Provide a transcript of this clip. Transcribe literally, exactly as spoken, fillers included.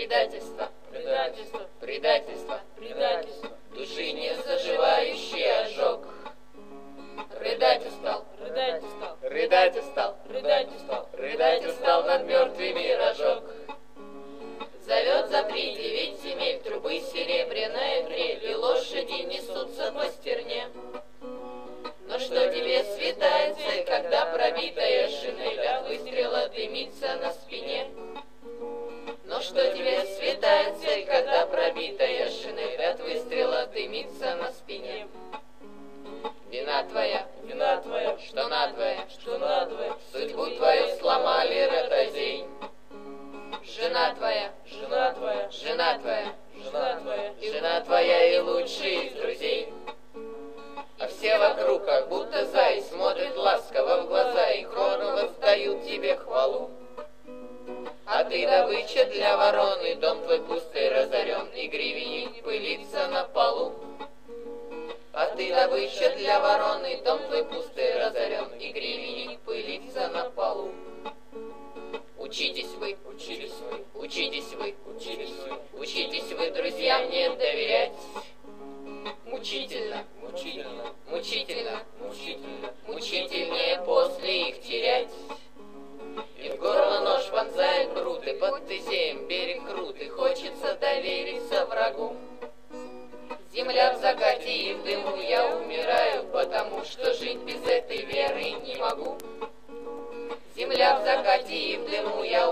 Предательство, предательство, предательство, предательство, души не заживающий ожог. Рыдать устал, рыдать устал, рыдать устал, рыдать устал, рыдать устал над мертвыми рожок. Зовет за придевять земель трубы серебряная трель, и лошади несутся по стерне. Но что тебе светает цель, когда пробитая шинель от выстрела дымится на спине? Но что тебе светает цель, когда пробитая шинель от выстрела дымится на спине? Вина твоя, вина твоя, что надвое, что надвое, судьбу твою сломали ротозей. Жена твоя, жена твоя, жена твоя, жена твоя, жена твоя и лучший из друзей. А все вокруг, как будто зай, смотрят ласково в глаза и хором воздают тебе хвалу. А ты добыча для вороны, дом твой пустый разорен, и гривенник пылится на полу. А ты добыча для вороны, дом твой пустый разорен, и гривенник пылится на полу. Учитесь вы, учились вы, учитесь вы, учились вы, учитесь вы друзьям не доверять. Мучительно, мучительно, мучительно, мучительно, мучительнее после их терять. И в горло нож вонзает брут, и под Тезеем берег крут, и хочется довериться врагу. Земля в закате и в дыму, я умираю, потому что жить без этой веры не могу. Земля в закате и в дыму, я